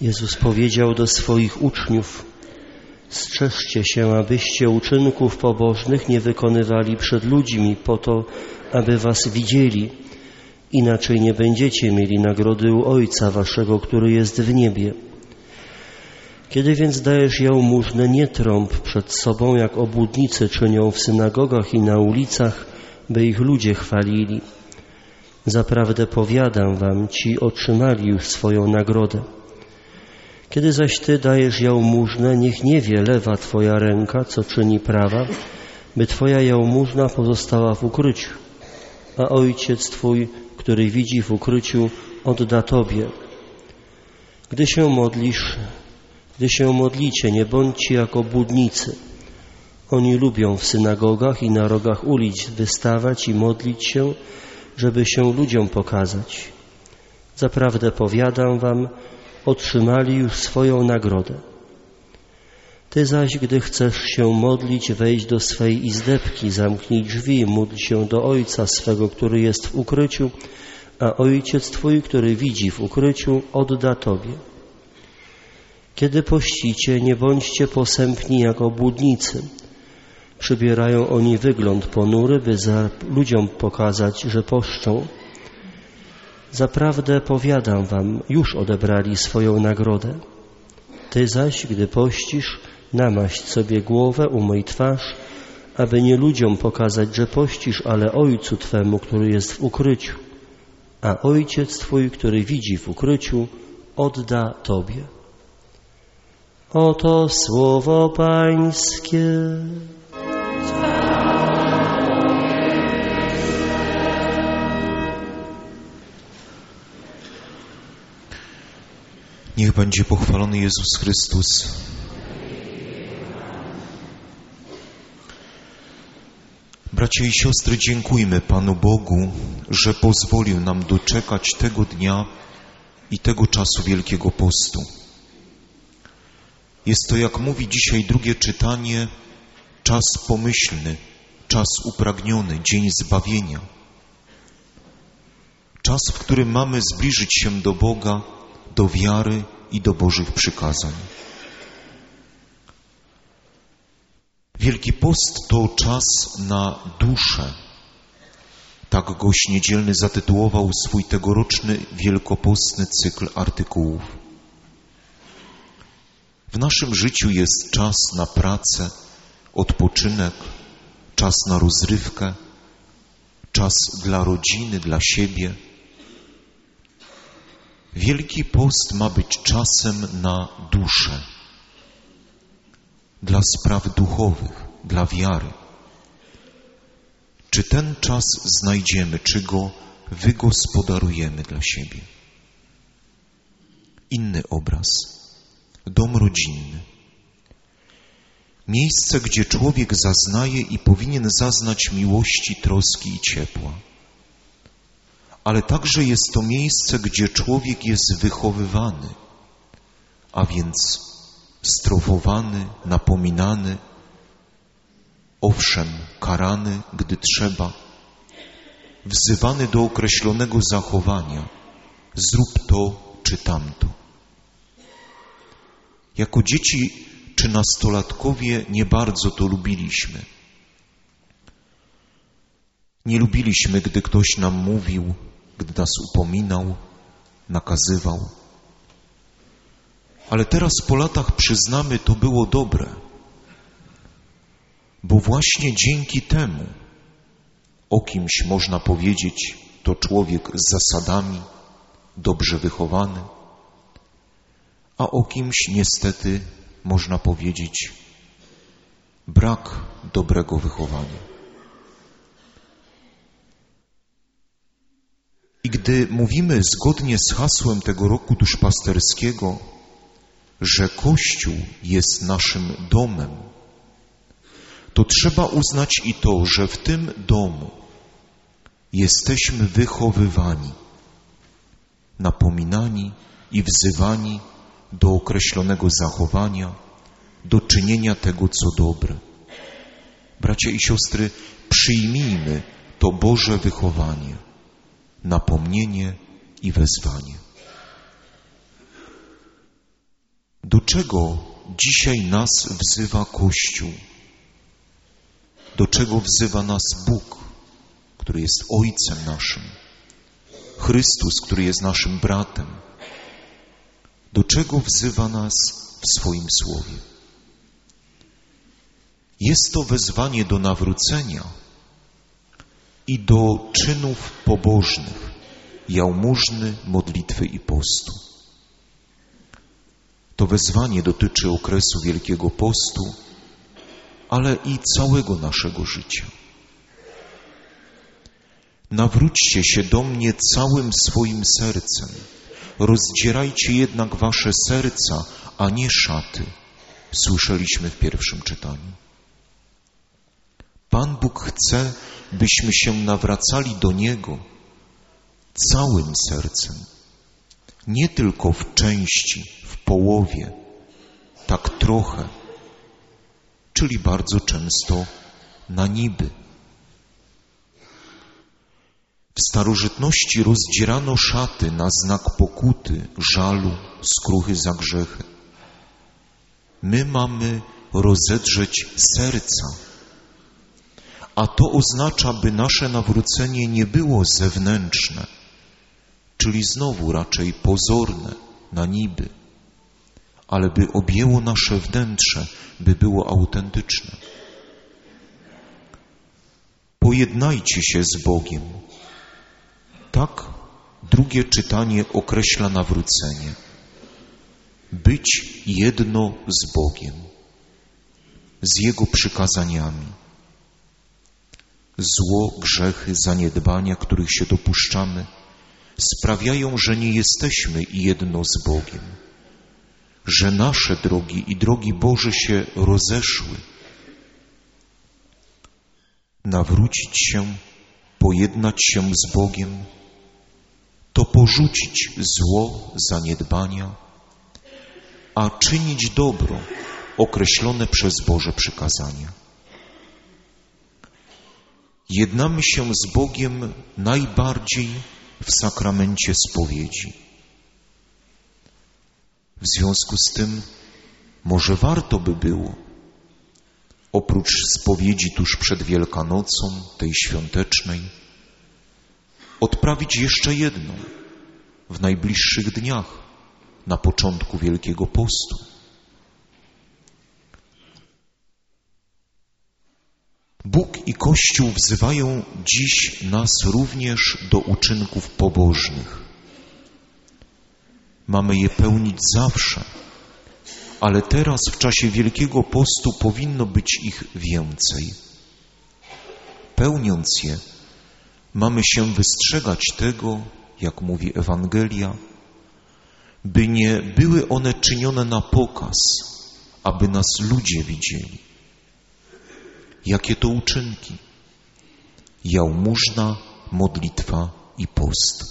Jezus powiedział do swoich uczniów: strzeżcie się, abyście uczynków pobożnych nie wykonywali przed ludźmi po to, aby was widzieli. Inaczej nie będziecie mieli nagrody u Ojca waszego, który jest w niebie. Kiedy więc dajesz jałmużnę, nie trąb przed sobą, jak obłudnicy czynią w synagogach i na ulicach, by ich ludzie chwalili. Zaprawdę powiadam wam, ci otrzymali już swoją nagrodę. Kiedy zaś ty dajesz jałmużnę, niech nie wie lewa twoja ręka, co czyni prawa, by twoja jałmużna pozostała w ukryciu, a Ojciec twój, który widzi w ukryciu, odda tobie. Gdy się modlicie, nie bądźcie jak obłudnicy. Oni lubią w synagogach i na rogach ulic wystawać i modlić się, żeby się ludziom pokazać. Zaprawdę powiadam wam, otrzymali już swoją nagrodę. Ty zaś, gdy chcesz się modlić, wejdź do swej izdebki, zamknij drzwi, módl się do Ojca swego, który jest w ukryciu, a Ojciec twój, który widzi w ukryciu, odda tobie. Kiedy pościcie, nie bądźcie posępni jak obłudnicy. Przybierają oni wygląd ponury, by ludziom pokazać, że poszczą. Zaprawdę powiadam wam, już odebrali swoją nagrodę. Ty zaś, gdy pościsz, namaść sobie głowę, umyj twarz, aby nie ludziom pokazać, że pościsz, ale Ojcu twemu, który jest w ukryciu. A Ojciec twój, który widzi w ukryciu, odda tobie. Oto słowo Pańskie. Niech będzie pochwalony Jezus Chrystus. Bracia i siostry, dziękujmy Panu Bogu, że pozwolił nam doczekać tego dnia i tego czasu Wielkiego Postu. Jest to, jak mówi dzisiaj drugie czytanie, czas pomyślny, czas upragniony, dzień zbawienia. Czas, w którym mamy zbliżyć się do Boga, do wiary i do Bożych przykazań. Wielki Post to czas na duszę. Tak gość niedzielny zatytułował swój tegoroczny wielkopostny cykl artykułów. W naszym życiu jest czas na pracę, odpoczynek, czas na rozrywkę, czas dla rodziny, dla siebie. Wielki Post ma być czasem na duszę, dla spraw duchowych, dla wiary. Czy ten czas znajdziemy, czy go wygospodarujemy dla siebie? Inny obraz. Dom rodzinny. Miejsce, gdzie człowiek zaznaje i powinien zaznać miłości, troski i ciepła. Ale także jest to miejsce, gdzie człowiek jest wychowywany, a więc strofowany, napominany, owszem, karany, gdy trzeba, wzywany do określonego zachowania. Zrób to czy tamto. Jako dzieci czy nastolatkowie nie bardzo to lubiliśmy. Nie lubiliśmy, gdy ktoś nam mówił, gdy nas upominał, nakazywał. Ale teraz po latach przyznamy, to było dobre, bo właśnie dzięki temu o kimś można powiedzieć, to człowiek z zasadami, dobrze wychowany, a o kimś niestety można powiedzieć brak dobrego wychowania. I gdy mówimy zgodnie z hasłem tego roku duszpasterskiego, że Kościół jest naszym domem, to trzeba uznać i to, że w tym domu jesteśmy wychowywani, napominani i wzywani do określonego zachowania, do czynienia tego, co dobre. Bracia i siostry, przyjmijmy to Boże wychowanie, napomnienie i wezwanie. Do czego dzisiaj nas wzywa Kościół? Do czego wzywa nas Bóg, który jest Ojcem naszym? Chrystus, który jest naszym bratem? Do czego wzywa nas w swoim Słowie? Jest to wezwanie do nawrócenia i do czynów pobożnych, jałmużny, modlitwy i postu. To wezwanie dotyczy okresu Wielkiego Postu, ale i całego naszego życia. Nawróćcie się do mnie całym swoim sercem, rozdzierajcie jednak wasze serca, a nie szaty. Słyszeliśmy w pierwszym czytaniu. Pan Bóg chce, byśmy się nawracali do Niego całym sercem, nie tylko w części, w połowie, tak trochę, czyli bardzo często na niby. W starożytności rozdzierano szaty na znak pokuty, żalu, skruchy za grzechy. My mamy rozedrzeć serca, a to oznacza, by nasze nawrócenie nie było zewnętrzne, czyli znowu raczej pozorne, na niby, ale by objęło nasze wnętrze, by było autentyczne. Pojednajcie się z Bogiem. Tak drugie czytanie określa nawrócenie. Być jedno z Bogiem, z Jego przykazaniami. Zło, grzechy, zaniedbania, których się dopuszczamy, sprawiają, że nie jesteśmy jedno z Bogiem, że nasze drogi i drogi Boże się rozeszły. Nawrócić się, pojednać się z Bogiem, to porzucić zło, zaniedbania, a czynić dobro określone przez Boże przykazania. Jednamy się z Bogiem najbardziej w sakramencie spowiedzi. W związku z tym może warto by było, oprócz spowiedzi tuż przed Wielkanocą, tej świątecznej, odprawić jeszcze jedną w najbliższych dniach, na początku Wielkiego Postu. Bóg i Kościół wzywają dziś nas również do uczynków pobożnych. Mamy je pełnić zawsze, ale teraz w czasie Wielkiego Postu powinno być ich więcej. Pełniąc je, mamy się wystrzegać tego, jak mówi Ewangelia, by nie były one czynione na pokaz, aby nas ludzie widzieli. Jakie to uczynki? Jałmużna, modlitwa i post.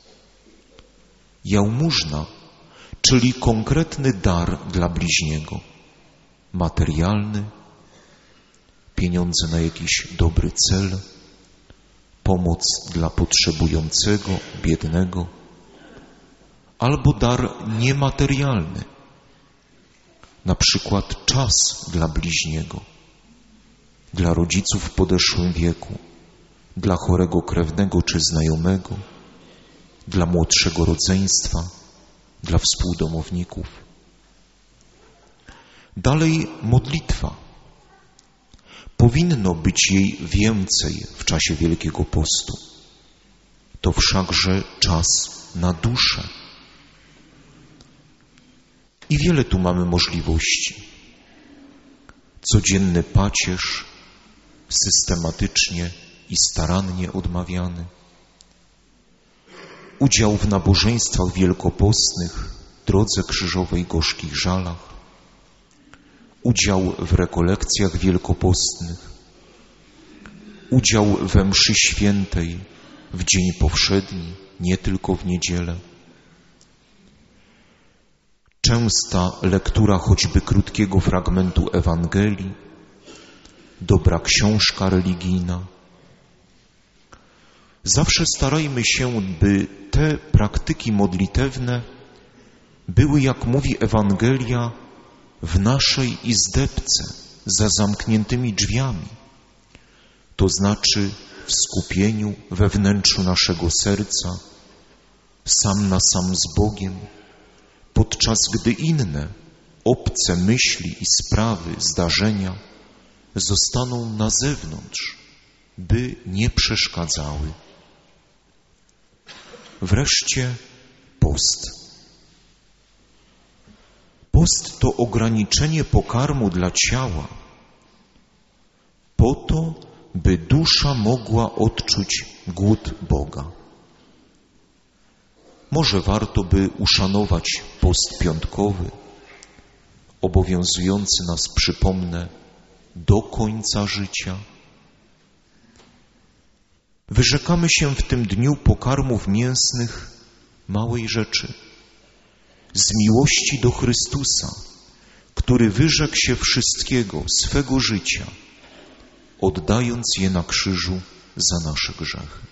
Jałmużna, czyli konkretny dar dla bliźniego, materialny, pieniądze na jakiś dobry cel, pomoc dla potrzebującego, biednego, albo dar niematerialny, na przykład czas dla bliźniego, dla rodziców w podeszłym wieku, dla chorego krewnego czy znajomego, dla młodszego rodzeństwa, dla współdomowników. Dalej modlitwa. Powinno być jej więcej w czasie Wielkiego Postu. To wszakże czas na duszę. I wiele tu mamy możliwości. Codzienny pacierz, systematycznie i starannie odmawiany. Udział w nabożeństwach wielkopostnych, drodze krzyżowej, gorzkich żalach. Udział w rekolekcjach wielkopostnych. Udział we mszy świętej w dzień powszedni, nie tylko w niedzielę. Częsta lektura choćby krótkiego fragmentu Ewangelii, dobra książka religijna. Zawsze starajmy się, by te praktyki modlitewne były, jak mówi Ewangelia, w naszej izdebce, za zamkniętymi drzwiami, to znaczy w skupieniu we wnętrzu naszego serca, sam na sam z Bogiem, podczas gdy inne, obce myśli i sprawy, zdarzenia zostaną na zewnątrz, by nie przeszkadzały. Wreszcie post. Post to ograniczenie pokarmu dla ciała, po to, by dusza mogła odczuć głód Boga. Może warto by uszanować post piątkowy, obowiązujący nas, przypomnę, do końca życia. Wyrzekamy się w tym dniu pokarmów mięsnych małej rzeczy, z miłości do Chrystusa, który wyrzekł się wszystkiego swego życia, oddając je na krzyżu za nasze grzechy.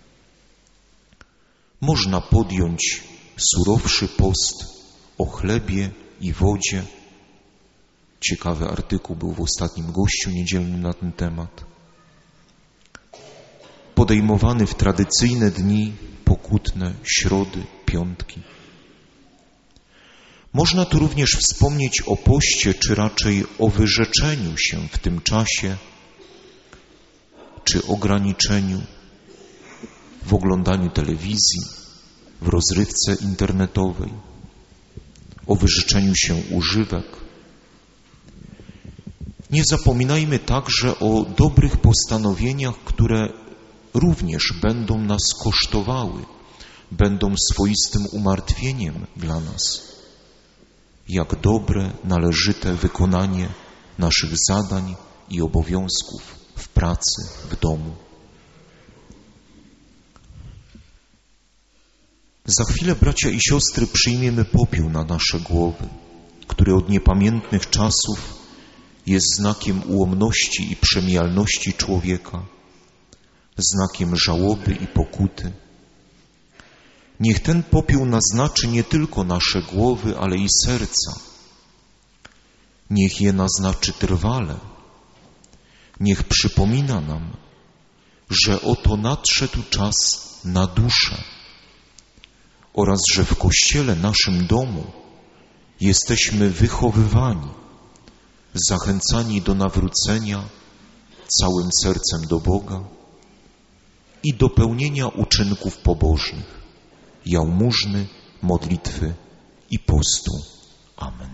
Można podjąć surowszy post o chlebie i wodzie. Ciekawy artykuł był w ostatnim gościu niedzielnym na ten temat. Podejmowany w tradycyjne dni pokutne, środy, piątki. Można tu również wspomnieć o poście, czy raczej o wyrzeczeniu się w tym czasie, czy ograniczeniu w oglądaniu telewizji, w rozrywce internetowej, o wyrzeczeniu się używek. Nie zapominajmy także o dobrych postanowieniach, które również będą nas kosztowały, będą swoistym umartwieniem dla nas. Jak dobre, należyte wykonanie naszych zadań i obowiązków w pracy, w domu. Za chwilę, bracia i siostry, przyjmiemy popiół na nasze głowy, który od niepamiętnych czasów jest znakiem ułomności i przemijalności człowieka, znakiem żałoby i pokuty. Niech ten popiół naznaczy nie tylko nasze głowy, ale i serca. Niech je naznaczy trwale. Niech przypomina nam, że oto nadszedł czas na duszę oraz że w Kościele, naszym domu, jesteśmy wychowywani, zachęcani do nawrócenia całym sercem do Boga i do pełnienia uczynków pobożnych, jałmużny, modlitwy i postu. Amen.